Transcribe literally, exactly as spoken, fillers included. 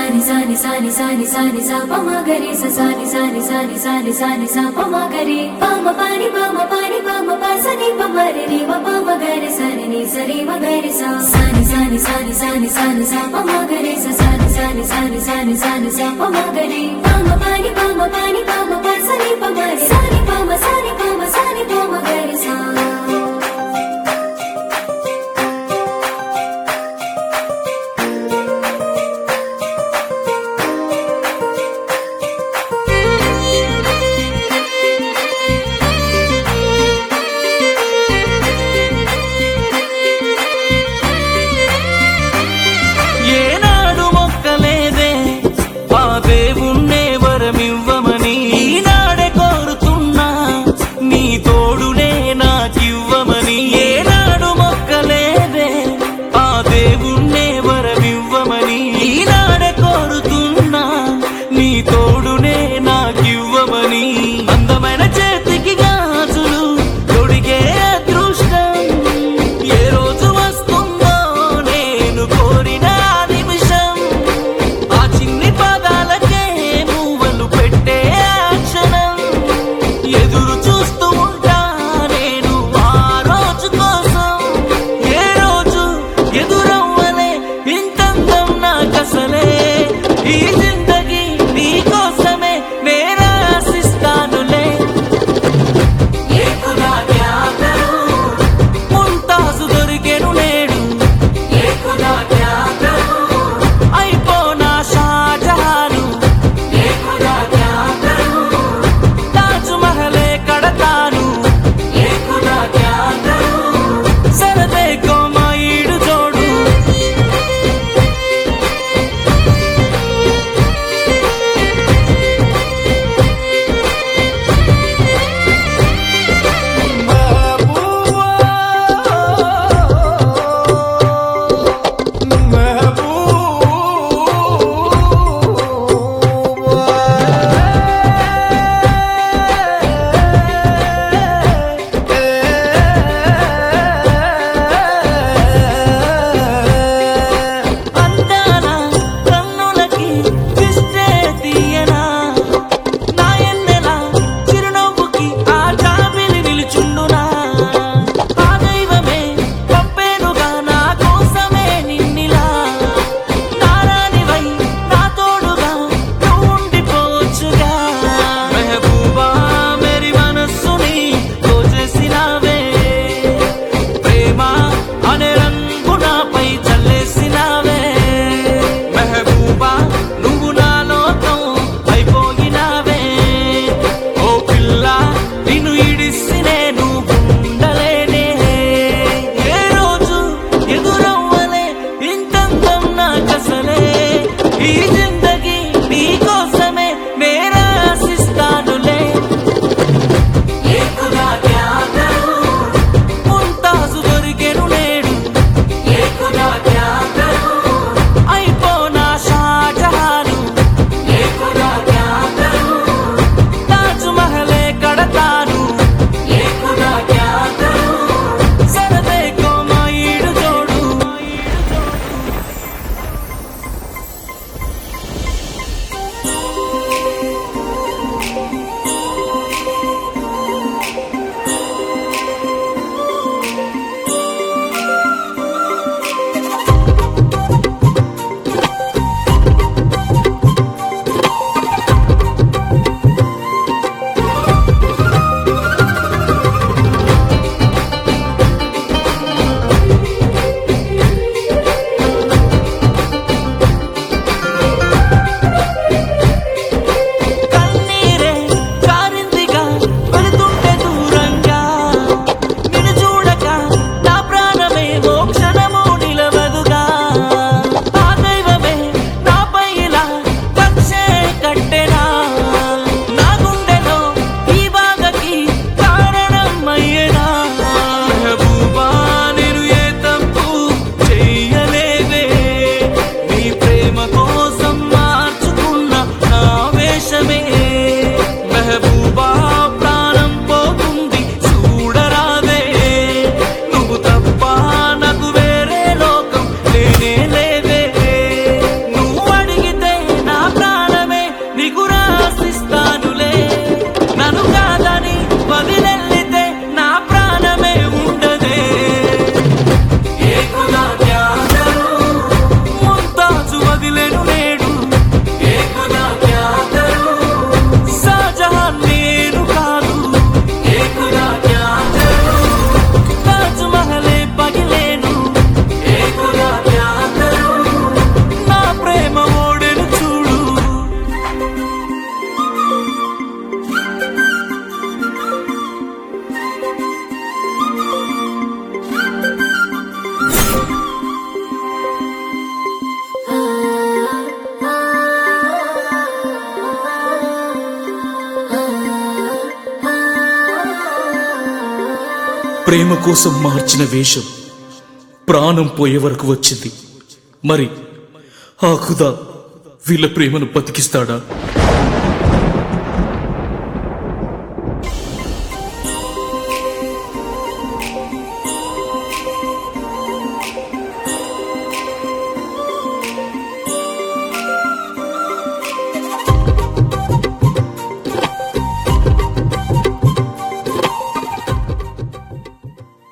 సాని సాని సాని సాని సాని సా పమగరి స సాని సాని సాని సాని సాని సా పమగరి పమ పాని పమ పాని పమ పసని పమరి ని పమగరి సని ని సరి మగరి సా సాని సాని సాని సాని సాని సా పమగరి స సాని సాని సాని సాని సాని సా పమగరి పమ పాని పమ పాని పమ పసని పమరి సాని పమ సాని పమ సాని పమగరి సా దేవుణ్ణే వరమివ్వమని ఈనాడే కోరుతున్నా నీ తోడునే నా ప్రేమ కోసం మార్చిన వేషం ప్రాణం పోయే వరకు వచ్చింది. మరి ఆ ఖుదా వీళ్ళ ప్రేమను బతికిస్తాడా?